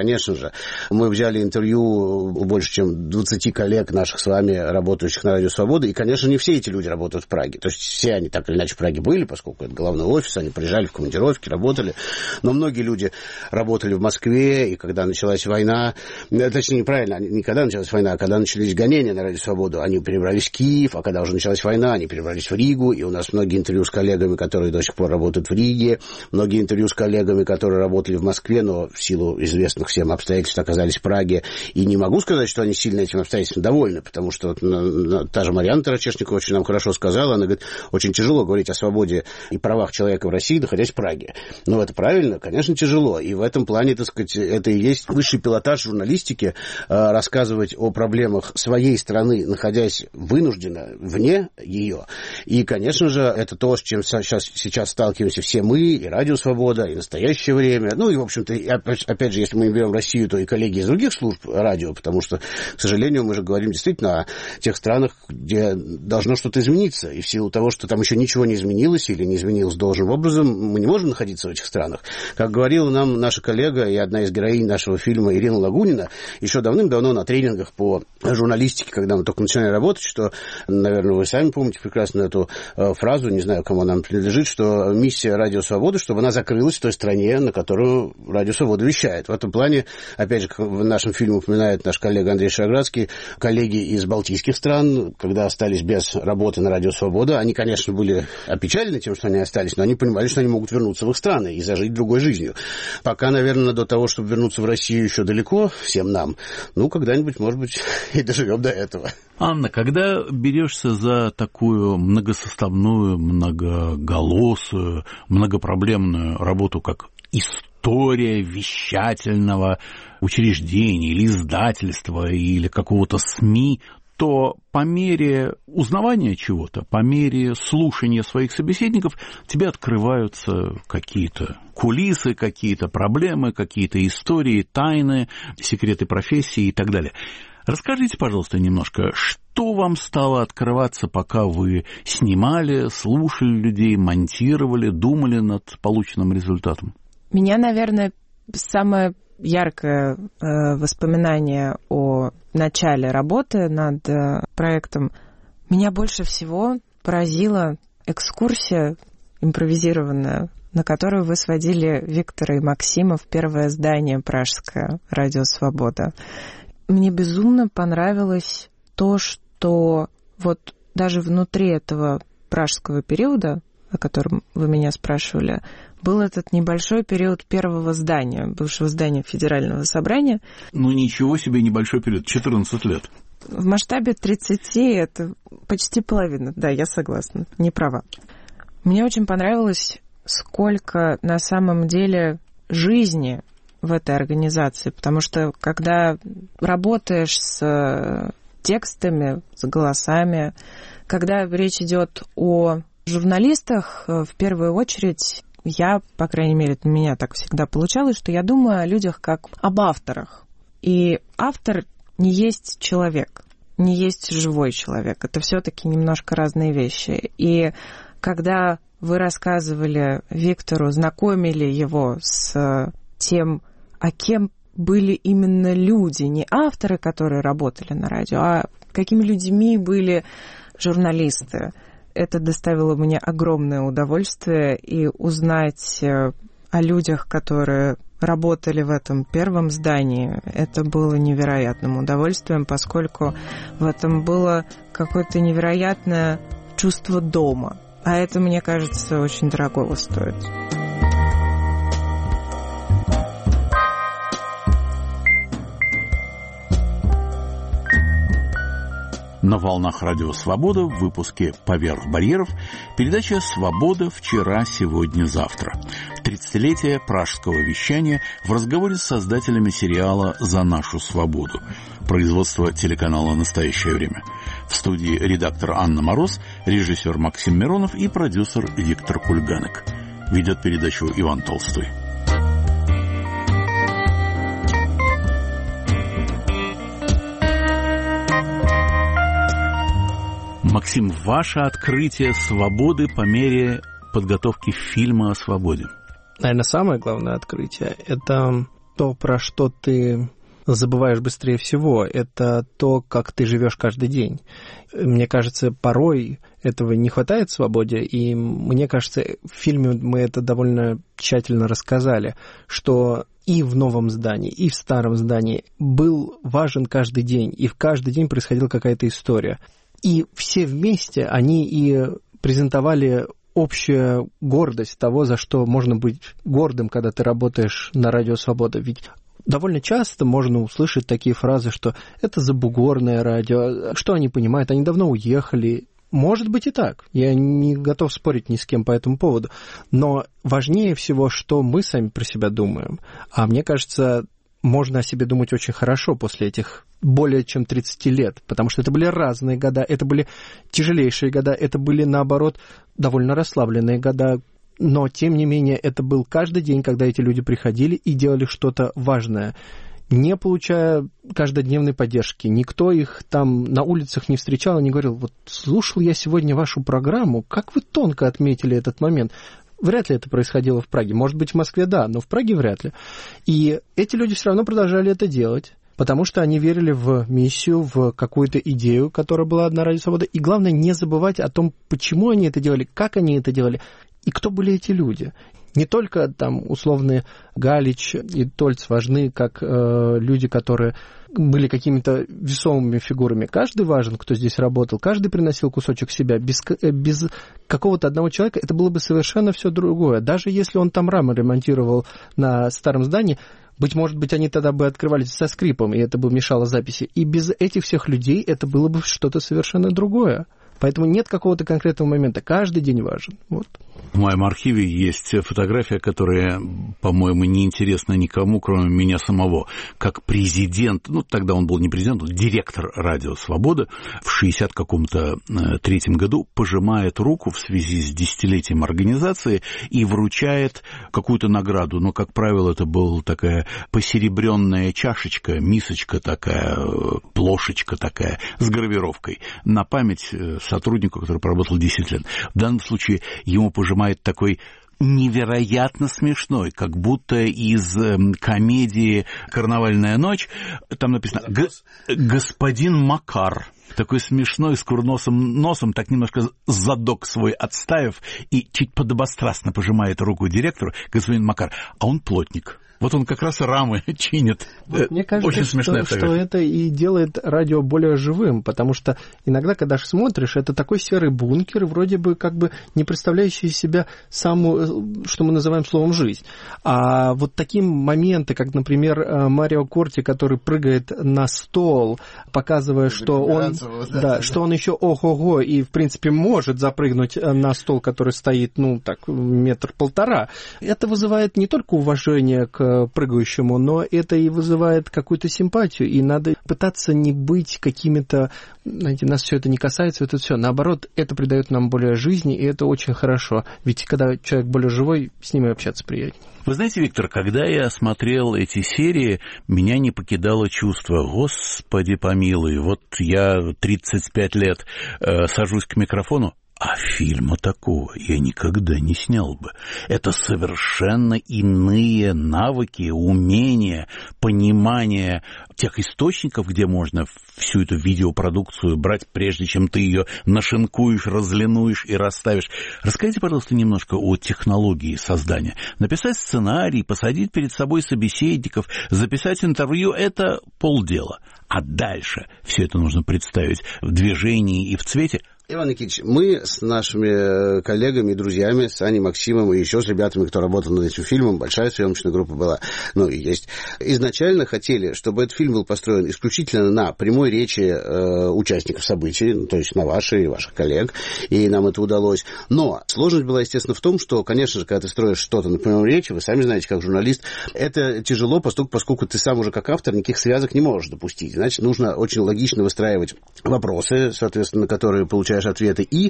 мы взяли интервью у больше, чем 20 коллег наших с вами, работающих на Радио Свобода, и, конечно, не все эти люди работают в Праге. То есть все они так или иначе в Праге были, поскольку это головной офис, они приезжали в командировки, работали. Но многие люди работали в Москве, и когда началась война, точнее, неправильно, не когда началась война, а когда начались гонения на Радио Свободу, они перебрались в Киев, а когда уже началась война, они перебрались в Ригу, и у нас многие интервью с коллегами, которые до сих пор работают в Риге, многие интервью с коллегами, которые работали в Москве, но в силу известных всем обстоятельств оказались в Праге. И не могу сказать, что они сильно этим обстоятельством довольны, потому что та же Марьяна Тарачешникова очень нам хорошо сказала, она говорит, очень тяжело говорить о свободе и правах человека в России, находясь в Праге. Но это правильно, конечно, тяжело. И в этом плане, так сказать, это и есть высший пилотаж журналистики, рассказывать о проблемах своей страны, находясь вынужденно вне ее. И, конечно же, это то, с чем сейчас сталкиваемся все мы, и Радио Свобода, и Настоящее время. Ну, и, в общем-то, опять же, если мы берем Россию, то и коллеги из других служб радио, потому что, к сожалению, мы же говорим действительно о тех странах, где должно что-то измениться. И в силу того, что там еще ничего не изменилось или не изменилось должным образом, мы не можем находиться в этих странах. Как говорила нам наша коллега и одна из героинь нашего фильма Ирина Лагунина, еще давным-давно на тренингах по журналистике, когда мы только начинали работать, что, наверное, вы сами помните прекрасно эту фразу, не знаю, кому она принадлежит, принадлежит, что миссия Радио Свобода, чтобы она закрылась в той стране, на которую Радио Свобода вещает. В этом плане, опять же, как в нашем фильме упоминает наш коллега Андрей Шарградский, коллеги из балтийских стран, когда остались без работы на Радио Свобода, они, конечно, были опечалены тем, что они остались, но они понимали, что они могут вернуться в их страны и зажить другой жизнью. Пока, наверное, до того, чтобы вернуться в Россию, еще далеко всем нам. Ну, когда-нибудь, может быть, и доживем до этого. Анна, когда берешься за такую многосоставную, многоголосую, многопроблемную работу, как история вещательного учреждения или издательства или какого-то СМИ, то по мере узнавания чего-то, по мере слушания своих собеседников тебе открываются какие-то кулисы, какие-то проблемы, какие-то истории, тайны, секреты профессии и так далее. Расскажите, пожалуйста, немножко, что вам стало открываться, пока вы снимали, слушали людей, монтировали, думали над полученным результатом? Меня, наверное, самое яркое воспоминание о начале работы над проектом, меня больше всего поразила экскурсия импровизированная, на которую вы сводили Виктора и Максима в первое здание пражское «Радио Свобода». Мне безумно понравилось то, что вот даже внутри этого пражского периода, о котором вы меня спрашивали, был этот небольшой период первого здания, бывшего здания Федерального собрания. Ну, ничего себе небольшой период, 14 лет. В масштабе 30 это почти половина, да, я согласна, не права. Мне очень понравилось, сколько на самом деле жизни в этой организации, потому что когда работаешь с текстами, с голосами, когда речь идет о журналистах, в первую очередь, я, по крайней мере, у меня так всегда получалось, что я думаю о людях как об авторах. И автор не есть человек, не есть живой человек. Это все-таки немножко разные вещи. И когда вы рассказывали Виктору, знакомили его с тем, а кем были именно люди, не авторы, которые работали на радио, а какими людьми были журналисты. Это доставило мне огромное удовольствие, и узнать о людях, которые работали в этом первом здании, это было невероятным удовольствием, поскольку в этом было какое-то невероятное чувство дома. А это, мне кажется, очень дорогого стоит. На волнах Радио Свобода в выпуске «Поверх барьеров» передача «Свобода. Вчера, сегодня, завтра». 30-летие пражского вещания в разговоре с создателями сериала «За нашу свободу». Производство телеканала «Настоящее время». В студии редактор Анна Мороз, режиссер Максим Миронов и продюсер Виктор Кульганек. Ведет передачу Иван Толстой. Максим, ваше открытие свободы по мере подготовки фильма о свободе. Наверное, самое главное открытие – это то, про что ты забываешь быстрее всего. Это то, как ты живешь каждый день. Мне кажется, порой этого не хватает в свободе, и мне кажется, в фильме мы это довольно тщательно рассказали, что и в новом здании, и в старом здании был важен каждый день, и в каждый день происходила какая-то история. И все вместе они и презентовали общую гордость того, за что можно быть гордым, когда ты работаешь на Радио Свобода. Ведь довольно часто можно услышать такие фразы, что это забугорное радио, что они понимают, они давно уехали. Может быть и так, я не готов спорить ни с кем по этому поводу. Но важнее всего, что мы сами про себя думаем. А мне кажется, можно о себе думать очень хорошо после этих более чем 30 лет, потому что это были разные года, это были тяжелейшие года, это были, наоборот, довольно расслабленные года, но, тем не менее, это был каждый день, когда эти люди приходили и делали что-то важное, не получая каждодневной поддержки. Никто их там на улицах не встречал и не говорил: вот слушал я сегодня вашу программу, как вы тонко отметили этот момент. Вряд ли это происходило в Праге. Может быть, в Москве, да, но в Праге вряд ли. И эти люди все равно продолжали это делать, потому что они верили в миссию, в какую-то идею, которая была на Радио Свобода. И главное, не забывать о том, почему они это делали, как они это делали. И кто были эти люди? Не только там условные Галич и Тольц важны, как люди, которые были какими-то весомыми фигурами. Каждый важен, кто здесь работал, каждый приносил кусочек себя. Без какого-то одного человека это было бы совершенно все другое. Даже если он там рамы ремонтировал на старом здании, быть может, они тогда бы открывались со скрипом, и это бы мешало записи. И без этих всех людей это было бы что-то совершенно другое. Поэтому нет какого-то конкретного момента. Каждый день важен. Вот. В моем архиве есть фотография, которая, по-моему, не интересна никому, кроме меня самого. Как президент, тогда он был не президент, директор «Радио Свобода» в 63-м году пожимает руку в связи с десятилетием организации и вручает какую-то награду. Но, как правило, это была такая посеребренная чашечка, мисочка такая, плошечка такая с гравировкой на память сотруднику, который проработал 10 лет. В данном случае ему пожимает такой невероятно смешной, как будто из комедии «Карнавальная ночь». Там написано «Господин Макар». Такой смешной, с курносым носом, так немножко задок свой отставив и чуть подобострастно пожимает руку директору, господин Макар, а он плотник. Вот он как раз рамы чинит. Мне кажется, очень смешная что это и делает радио более живым, потому что иногда, когда смотришь, это такой серый бункер, вроде бы как бы не представляющий себя саму, что мы называем словом «жизнь». А вот такие моменты, как, например, Марио Корти, который прыгает на стол, показывая, что он, что он еще ого-го и, в принципе, может запрыгнуть на стол, который стоит, 1-1,5 метра, это вызывает не только уважение к прыгающему, но это и вызывает какую-то симпатию, и надо пытаться не быть какими-то, знаете, нас все это не касается, это все. Наоборот, это придает нам более жизни, и это очень хорошо. Ведь когда человек более живой, с ним и общаться приятнее. Вы знаете, Виктор, когда я смотрел эти серии, меня не покидало чувство: Господи помилуй, вот я 35 лет сажусь к микрофону, а фильма такого я никогда не снял бы. Это совершенно иные навыки, умения, понимание тех источников, где можно всю эту видеопродукцию брать, прежде чем ты ее нашинкуешь, разлинуешь и расставишь. Расскажите, пожалуйста, немножко о технологии создания. Написать сценарий, посадить перед собой собеседников, записать интервью – это полдела. А дальше все это нужно представить в движении и в цвете. Иван Никитич, мы с нашими коллегами и друзьями, с Аней Максимом и еще с ребятами, кто работал над этим фильмом, большая съемочная группа была, и есть, изначально хотели, чтобы этот фильм был построен исключительно на прямой речи участников событий, то есть на вашей и ваших коллег, и нам это удалось. Но сложность была, естественно, в том, что, конечно же, когда ты строишь что-то на прямой речи, вы сами знаете, как журналист, это тяжело, поскольку ты сам уже как автор никаких связок не можешь допустить. Значит, нужно очень логично выстраивать вопросы, соответственно, на которые получаешь ответы, и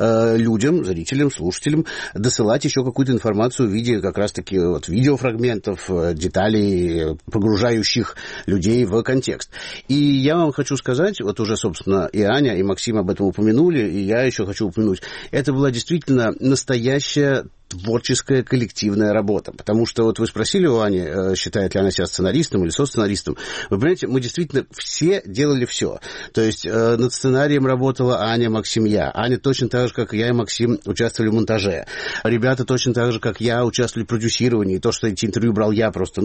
людям, зрителям, слушателям досылать еще какую-то информацию в виде как раз-таки видеофрагментов, деталей, погружающих людей в контекст. И я вам хочу сказать, уже, собственно, и Аня, и Максим об этом упомянули, и я еще хочу упомянуть, это была действительно настоящая творческая коллективная работа. Потому что вы спросили у Ани, считает ли она себя сценаристом или со-сценаристом. Вы понимаете, мы действительно все делали все. То есть над сценарием работала Аня, Максим, я. Аня точно так же, как я и Максим, участвовали в монтаже. Ребята точно так же, как я, участвовали в продюсировании. И то, что эти интервью брал я просто,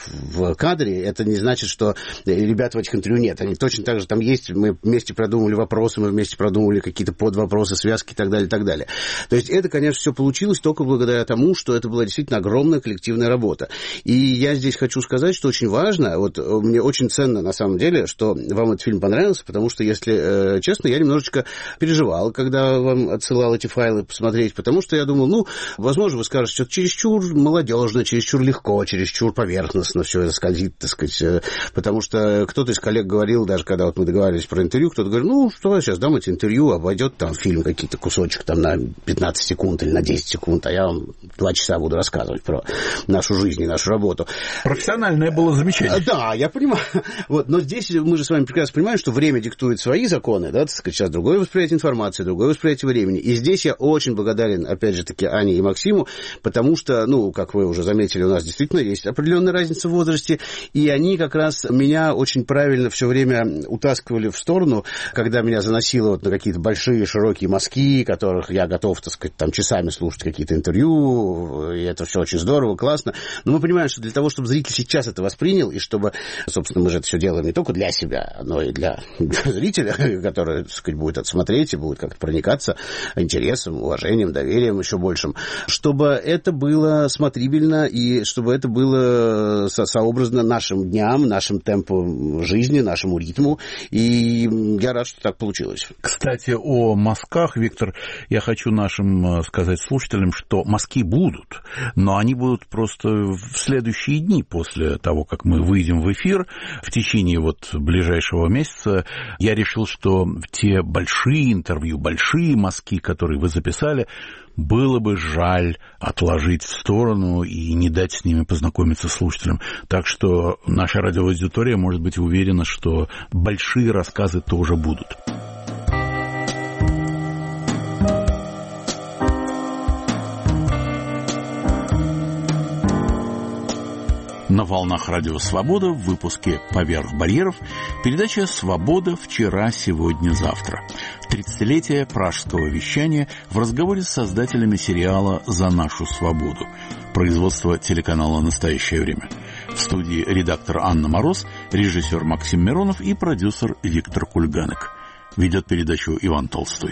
в кадре, это не значит, что ребят в этих интервью нет. Они точно так же там есть. Мы вместе продумывали вопросы, мы вместе продумывали какие-то подвопросы, связки и так далее, и так далее. То есть это, конечно, все получилось только благодаря тому, что это была действительно огромная коллективная работа. И я здесь хочу сказать, что очень важно, мне очень ценно на самом деле, что вам этот фильм понравился, потому что, если честно, я немножечко переживал, когда вам отсылал эти файлы посмотреть, потому что я думал, возможно, вы скажете, что чересчур молодежно, чересчур легко, чересчур поверхностно все это скользит, так сказать, потому что кто-то из коллег говорил, даже когда мы договаривались про интервью, кто-то говорил, что я сейчас дам эти интервью, обойдет там фильм какие-то кусочек там на 15 секунд или на 10 секунд, а я вам 2 часа буду рассказывать про нашу жизнь и нашу работу. Профессиональное было замечание. Да, я понимаю. Но здесь мы же с вами прекрасно понимаем, что время диктует свои законы, да, так сказать, сейчас другое восприятие информации, другое восприятие времени. И здесь я очень благодарен, опять же таки, Ане и Максиму, потому что, как вы уже заметили, у нас действительно есть определенная разница в возрасте, и они как раз меня очень правильно все время утаскивали в сторону, когда меня заносило на какие-то большие, широкие мазки, которых я готов, так сказать, там часами слушать какие-то интервью интервью, и это все очень здорово, классно. Но мы понимаем, что для того, чтобы зритель сейчас это воспринял, и чтобы, собственно, мы же это все делаем не только для себя, но и для зрителя, который, так сказать, будет это смотреть и будет как-то проникаться интересом, уважением, доверием еще большим, чтобы это было смотрибельно и чтобы это было сообразно нашим дням, нашим темпу жизни, нашему ритму. И я рад, что так получилось. Кстати, о мазках, Виктор, я хочу нашим сказать слушателям, что мазки будут, но они будут просто в следующие дни после того, как мы выйдем в эфир. В течение вот ближайшего месяца я решил, что те большие интервью, большие мазки, которые вы записали, было бы жаль отложить в сторону и не дать с ними познакомиться слушателям. Так что наша радиоаудитория может быть уверена, что большие рассказы тоже будут. На волнах Радио Свобода в выпуске «Поверх барьеров» передача «Свобода. Вчера, сегодня, завтра». 30-летие пражского вещания в разговоре с создателями сериала «За нашу свободу». Производство телеканала «Настоящее время». В студии редактор Анна Мороз, режиссер Максим Миронов и продюсер Виктор Кульганек. Ведет передачу Иван Толстой.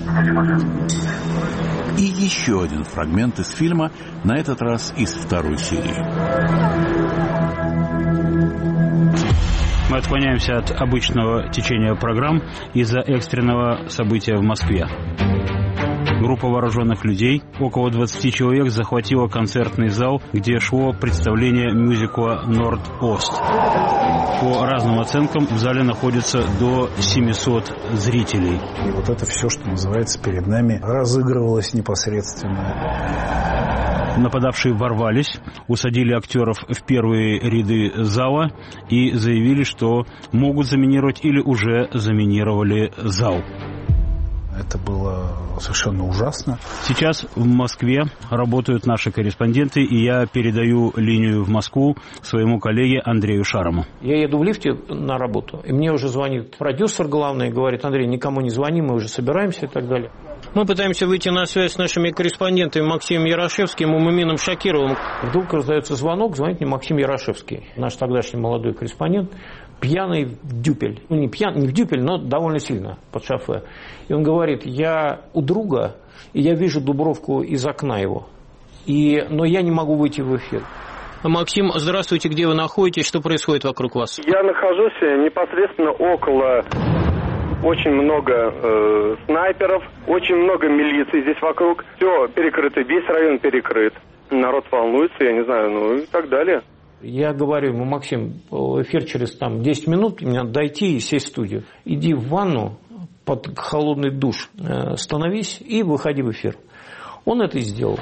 И еще один фрагмент из фильма, на этот раз из второй серии. Мы отклоняемся от обычного течения программ из-за экстренного события в Москве. Группа вооруженных людей, около 20 человек, захватила концертный зал, где шло представление мюзикла «Норд-Ост». По разным оценкам в зале находится до 700 зрителей. И вот это все, что называется, перед нами разыгрывалось непосредственно. Нападавшие ворвались, усадили актеров в первые ряды зала и заявили, что могут заминировать или уже заминировали зал. Это было совершенно ужасно. Сейчас в Москве работают наши корреспонденты, и я передаю линию в Москву своему коллеге Андрею Шарому. Я еду в лифте на работу, и мне уже звонит продюсер главный и говорит: Андрей, никому не звони, мы уже собираемся и так далее. Мы пытаемся выйти на связь с нашими корреспондентами Максимом Ярошевским и Мумином Шакировым. Вдруг раздается звонок, звонит мне Максим Ярошевский, наш тогдашний молодой корреспондент, пьяный в дюпель. Ну, не в дюпель, но довольно сильно под шофе. И он говорит: я у друга, и я вижу Дубровку из окна его. Но я не могу выйти в эфир. Максим, здравствуйте, где вы находитесь, что происходит вокруг вас? Я нахожусь непосредственно около... Очень много снайперов, очень много милиции здесь вокруг. Все перекрыто, весь район перекрыт. Народ волнуется, я не знаю, и так далее. Я говорю ему: Максим, эфир через 10 минут, мне надо дойти и сесть в студию. Иди в ванну под холодный душ, становись и выходи в эфир. Он это и сделал.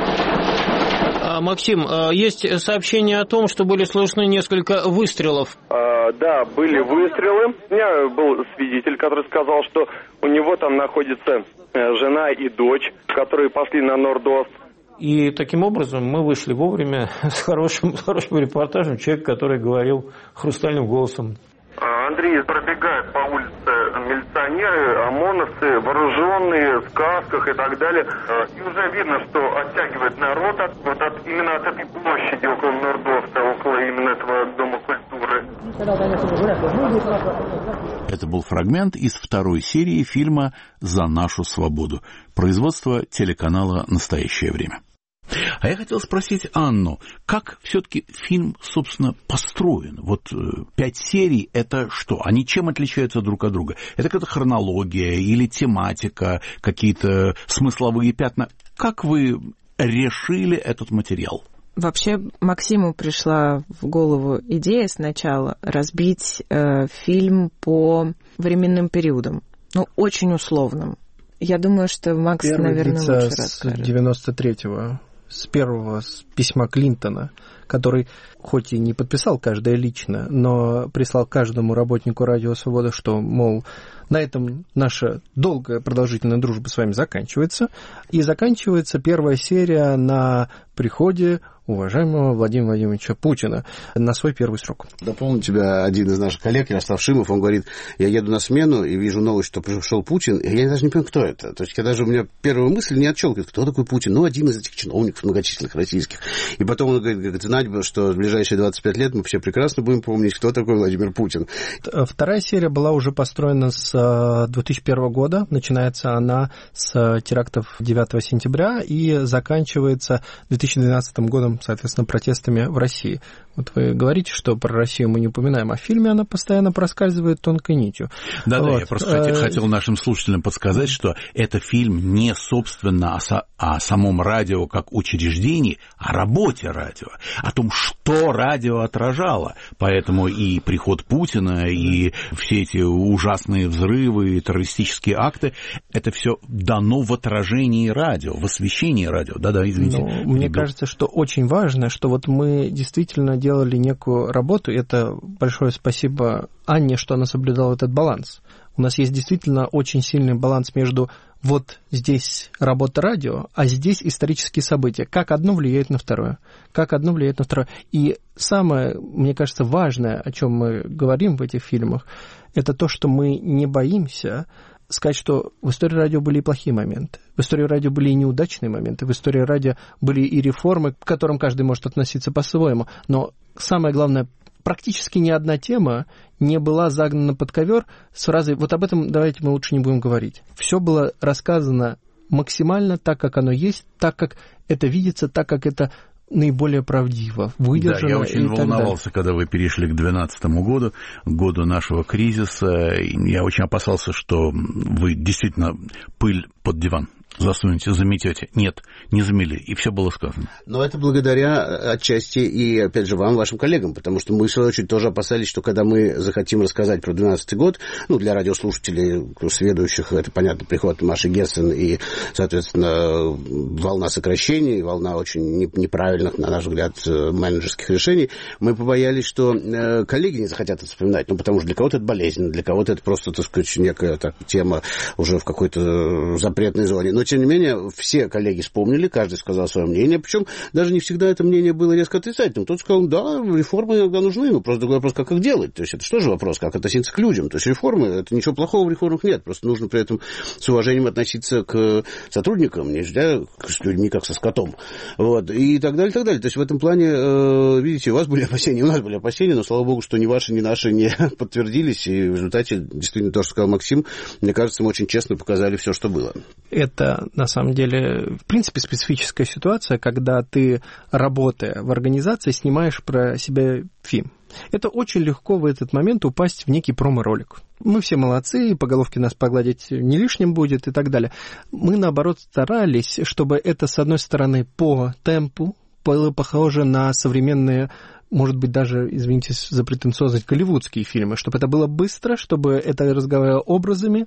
Максим, есть сообщение о том, что были слышны несколько выстрелов. Да, были выстрелы. У меня был свидетель, который сказал, что у него там находится жена и дочь, которые пошли на Норд-Ост. И таким образом мы вышли вовремя с хорошим репортажем. Человек, который говорил хрустальным голосом. Андрей, пробегают по улице милиционеры, ОМОНовцы, вооруженные, в касках и так далее. И уже видно, что оттягивает народ именно от этой площади около Норд-Оста, около именно этого Дома культуры. Это был фрагмент из второй серии фильма «За нашу свободу». Производство телеканала «Настоящее время». А я хотел спросить Анну, как все-таки фильм, собственно, построен? 5 серий — это что? Они чем отличаются друг от друга? Это какая-то хронология или тематика, какие-то смысловые пятна? Как вы решили этот материал? Вообще Максиму пришла в голову идея сначала разбить фильм по временным периодам, очень условным. Я думаю, что Макс, наверное, лучше расскажет. 93-го. С первого письма Клинтона, который хоть и не подписал каждое лично, но прислал каждому работнику Радио Свобода, что, мол, на этом наша долгая продолжительная дружба с вами заканчивается. И заканчивается первая серия на приходе уважаемого Владимира Владимировича Путина на свой первый срок. Дополню тебя один из наших коллег, Ярослав Шимов, он говорит, я еду на смену и вижу новость, что пришел Путин, и я даже не понимаю, кто это. То есть, у меня первая мысль не отщелкивает, кто такой Путин? Ну, один из этих чиновников многочисленных российских. И потом он говорит, знать бы, что в ближайшие 25 лет мы все прекрасно будем помнить, кто такой Владимир Путин. Вторая серия была уже построена с 2001 года. Начинается она с терактов 9 сентября и заканчивается 2012 годом, соответственно, протестами в России. Вот вы говорите, что про Россию мы не упоминаем, а в фильме она постоянно проскальзывает тонкой нитью. Да, я просто хотел нашим слушателям подсказать, что это фильм не, собственно, о самом радио как учреждении, о работе радио, о том, что радио отражало. Поэтому и приход Путина, и все эти ужасные взрывы, террористические акты, это все дано в отражении радио, в освещении радио. Да-да, извините. Мне кажется, что очень важно, что вот мы действительно делали некую работу, и это большое спасибо Анне, что она соблюдала этот баланс. У нас есть действительно очень сильный баланс между вот здесь работа радио, а здесь исторические события. Как одно влияет на второе. И самое, мне кажется, важное, о чем мы говорим в этих фильмах, это то, что мы не боимся сказать, что в истории радио были и плохие моменты, в истории радио были и неудачные моменты, в истории радио были и реформы, к которым каждый может относиться по-своему. Но самое главное, практически ни одна тема не была загнана под ковер с фразой «вот об этом давайте мы лучше не будем говорить». Все было рассказано максимально так, как оно есть, так, как это видится, так, как это наиболее правдиво, выдержано. Да, я очень волновался, когда вы перешли к 2012 году, году нашего кризиса. Я очень опасался, что вы действительно пыль под диван засунете, заметете. Нет, не замели, и все было сказано. Но это благодаря отчасти и, опять же, вам, вашим коллегам, потому что мы, в свою очередь, тоже опасались, что когда мы захотим рассказать про 2012 год, для радиослушателей, сведущих, это, понятно, приход Маши Гессен и, соответственно, волна сокращений, волна очень неправильных, на наш взгляд, менеджерских решений, мы побоялись, что коллеги не захотят это вспоминать, потому что для кого-то это болезненно, для кого-то это просто, так сказать, некая тема уже в какой-то запретной зоне. Но, тем не менее, все коллеги вспомнили, каждый сказал свое мнение, причем даже не всегда это мнение было резко отрицательным. Кто-то сказал, да, реформы иногда нужны, но просто другой вопрос, как их делать. То есть это что же вопрос, как относиться к людям. То есть реформы, это ничего плохого в реформах нет, просто нужно при этом с уважением относиться к сотрудникам, нельзя с людьми, как со скотом. Вот, и так далее, так далее. То есть в этом плане, видите, у вас были опасения, у нас были опасения, но, слава богу, что ни ваши, ни наши не подтвердились, и в результате, действительно, то, что сказал Максим, мне кажется, мы очень честно показали все, что было. Это, на самом деле, в принципе, специфическая ситуация, когда ты, работая в организации, снимаешь про себя фильм. Это очень легко в этот момент упасть в некий промо-ролик. Мы все молодцы, и по головке нас погладить не лишним будет и так далее. Мы, наоборот, старались, чтобы это, с одной стороны, по темпу было похоже на современные, может быть, даже, извините за претенциозность, голливудские фильмы, чтобы это было быстро, чтобы это разговаривало образами,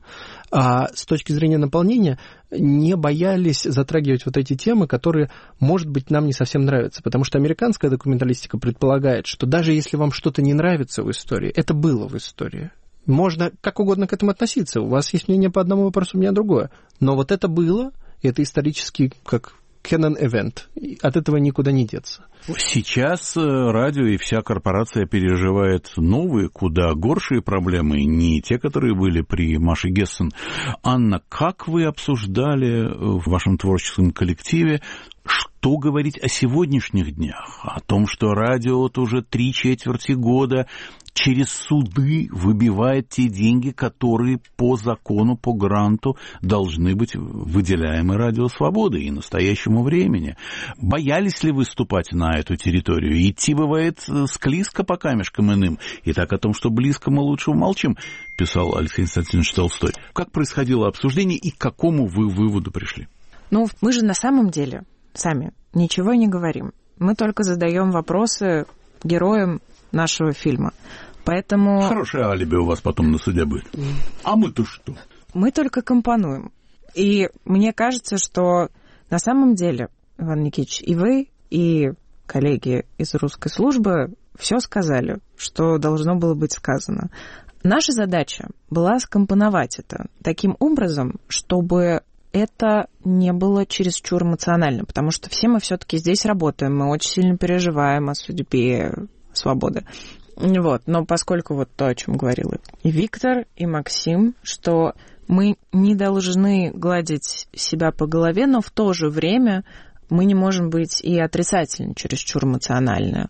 а с точки зрения наполнения не боялись затрагивать вот эти темы, которые, может быть, нам не совсем нравятся, потому что американская документалистика предполагает, что даже если вам что-то не нравится в истории, это было в истории. Можно как угодно к этому относиться, у вас есть мнение по одному вопросу, у меня другое, но вот это было, и это исторически как canon event, от этого никуда не деться. Сейчас радио и вся корпорация переживает новые, куда горшие проблемы, не те, которые были при Маше Гессен. Анна, как вы обсуждали в вашем творческом коллективе, что говорить о сегодняшних днях? О том, что радио вот уже 3/4 года через суды выбивает те деньги, которые по закону, по гранту должны быть выделяемы Радио Свободы и настоящему времени. Боялись ли выступать на эту территорию? Идти бывает склизко по камешкам иным. И так о том, что близко мы лучше умолчим, писал Алексей Константинович Толстой. Как происходило обсуждение и к какому вы выводу пришли? Мы же на самом деле сами ничего не говорим. Мы только задаем вопросы героям нашего фильма. Поэтому... Хорошее алиби у вас потом на суде будет. А мы-то что? Мы только компонуем. И мне кажется, что на самом деле, Иван Никитич, и вы, и коллеги из русской службы все сказали, что должно было быть сказано. Наша задача была скомпоновать это таким образом, чтобы это не было чересчур эмоционально, потому что все мы все-таки здесь работаем, мы очень сильно переживаем о судьбе свободы. Вот. Но поскольку вот то, о чем говорил и Виктор, и Максим, что мы не должны гладить себя по голове, но в то же время мы не можем быть и отрицательно чересчур эмоциональны,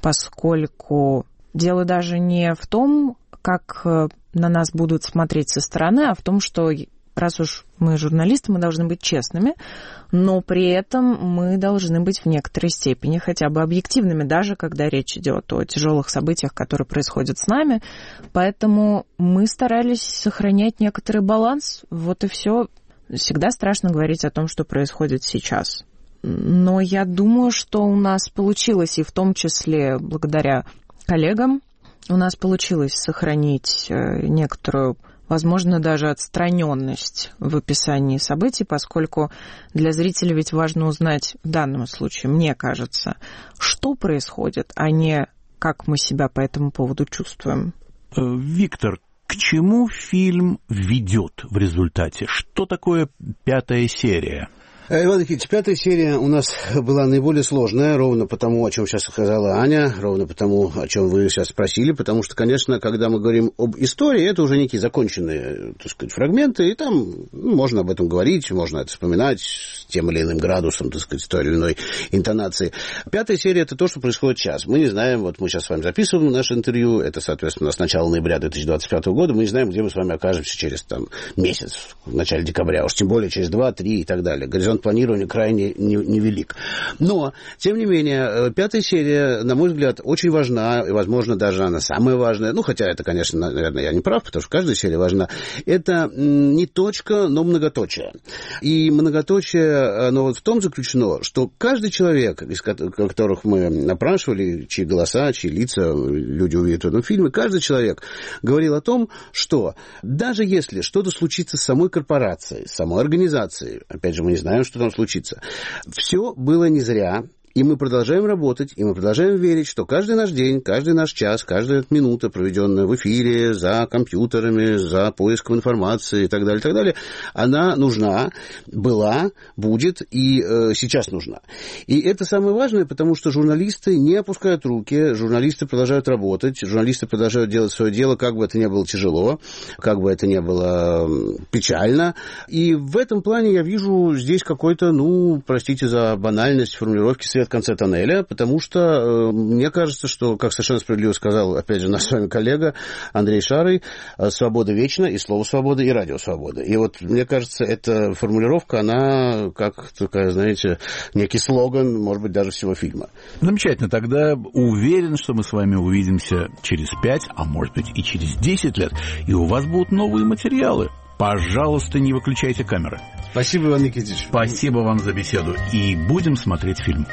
поскольку дело даже не в том, как на нас будут смотреть со стороны, а в том, что раз уж мы журналисты, мы должны быть честными, но при этом мы должны быть в некоторой степени хотя бы объективными, даже когда речь идет о тяжелых событиях, которые происходят с нами. Поэтому мы старались сохранять некоторый баланс. Вот и все. Всегда страшно говорить о том, что происходит сейчас. Но я думаю, что у нас получилось, и в том числе благодаря коллегам, у нас получилось сохранить некоторую, возможно, даже отстраненность в описании событий, поскольку для зрителя ведь важно узнать в данном случае, мне кажется, что происходит, а не как мы себя по этому поводу чувствуем. Виктор, к чему фильм ведет в результате? Что такое 5-я серия? Иван Никитич, 5-я серия у нас была наиболее сложная, ровно потому, о чем сейчас сказала Аня, ровно потому, о чем вы сейчас спросили, потому что, конечно, когда мы говорим об истории, это уже некие законченные, так сказать, фрагменты, и там можно об этом говорить, можно это вспоминать с тем или иным градусом, так сказать, с той или иной интонацией. 5-я серия – это то, что происходит сейчас. Мы не знаем, вот мы сейчас с вами записываем наше интервью, это, соответственно, с начала ноября 2025 года, мы не знаем, где мы с вами окажемся через месяц, в начале декабря, уж тем более через 2, 3 и так далее. Горизонт планирования крайне невелик. Но, тем не менее, 5-я серия, на мой взгляд, очень важна, и, возможно, даже она самая важная, хотя это, конечно, наверное, я не прав, потому что каждая серия важна, это не точка, но многоточие. И многоточие, оно вот в том заключено, что каждый человек, из которых мы опрашивали, чьи голоса, чьи лица люди увидят в этом фильме, каждый человек говорил о том, что даже если что-то случится с самой корпорацией, с самой организацией, опять же, мы не знаем, что там случится. Все было не зря, и мы продолжаем работать, и мы продолжаем верить, что каждый наш день, каждый наш час, каждая минута, проведенная в эфире, за компьютерами, за поиском информации и так далее, она нужна, была, будет и сейчас нужна. И это самое важное, потому что журналисты не опускают руки, журналисты продолжают работать, журналисты продолжают делать свое дело, как бы это ни было тяжело, как бы это ни было печально. И в этом плане я вижу здесь какой-то, простите за банальность формулировки, свет в конце тоннеля, потому что мне кажется, что, как совершенно справедливо сказал, опять же, наш с вами коллега Андрей Шарый, свобода вечна, и слово свобода, и радио свобода. И вот, мне кажется, эта формулировка, она как такая, знаете, некий слоган, может быть, даже всего фильма. Замечательно. Тогда уверен, что мы с вами увидимся через 5, а может быть и через 10 лет, и у вас будут новые материалы. Пожалуйста, не выключайте камеры. Спасибо, Иван Никитич. Спасибо вам за беседу. И будем смотреть фильм.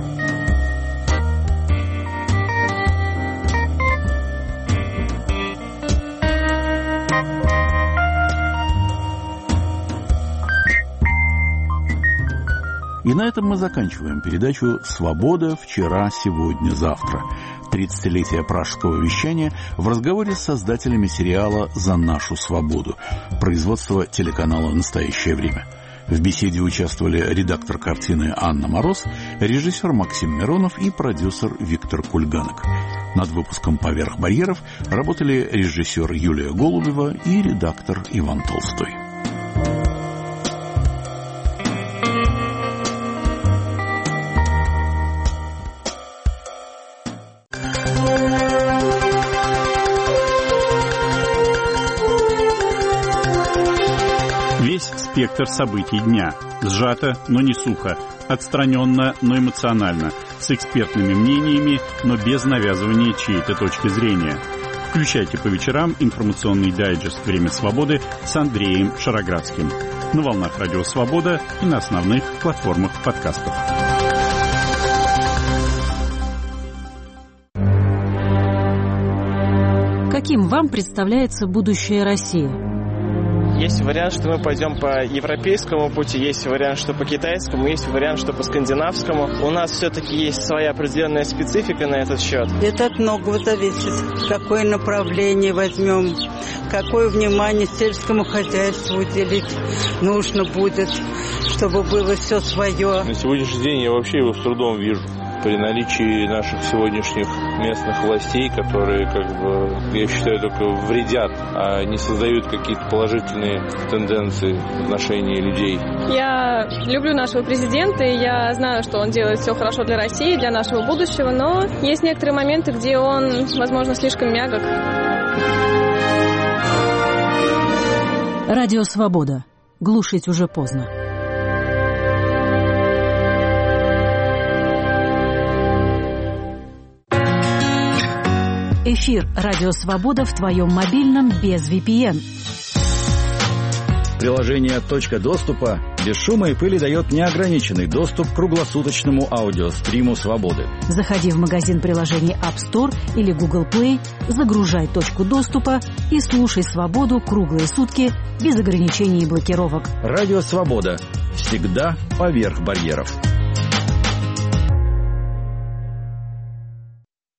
И на этом мы заканчиваем передачу «Свобода. Вчера, сегодня, завтра». 30-летие пражского вещания в разговоре с создателями сериала «За нашу свободу», производства телеканала «Настоящее время». В беседе участвовали редактор картины Анна Мороз, режиссер Максим Миронов и продюсер Виктор Кульганок. Над выпуском «Поверх барьеров» работали режиссер Юлия Голубева и редактор Иван Толстой. Спектр событий дня. Сжато, но не сухо. Отстраненно, но эмоционально. С экспертными мнениями, но без навязывания чьей-то точки зрения. Включайте по вечерам информационный дайджест «Время свободы» с Андреем Шароградским. На волнах Радио Свобода и на основных платформах подкастов. Каким вам представляется будущее России? Есть вариант, что мы пойдем по европейскому пути, есть вариант, что по китайскому, есть вариант, что по скандинавскому. У нас все-таки есть своя определенная специфика на этот счет. Это от многого зависит. Какое направление возьмем, какое внимание сельскому хозяйству уделить нужно будет, чтобы было все свое. На сегодняшний день я вообще его с трудом вижу. При наличии наших сегодняшних местных властей, которые, я считаю, только вредят, а не создают какие-то положительные тенденции в отношении людей. Я люблю нашего президента, и я знаю, что он делает все хорошо для России, для нашего будущего, но есть некоторые моменты, где он, возможно, слишком мягок. Радио «Свобода». Глушить уже поздно. Эфир «Радио Свобода» в твоем мобильном без VPN. Приложение «Точка доступа» без шума и пыли дает неограниченный доступ к круглосуточному аудиостриму «Свободы». Заходи в магазин приложений App Store или Google Play, загружай «Точку доступа» и слушай «Свободу» круглые сутки без ограничений и блокировок. Радио «Свобода». Всегда поверх барьеров.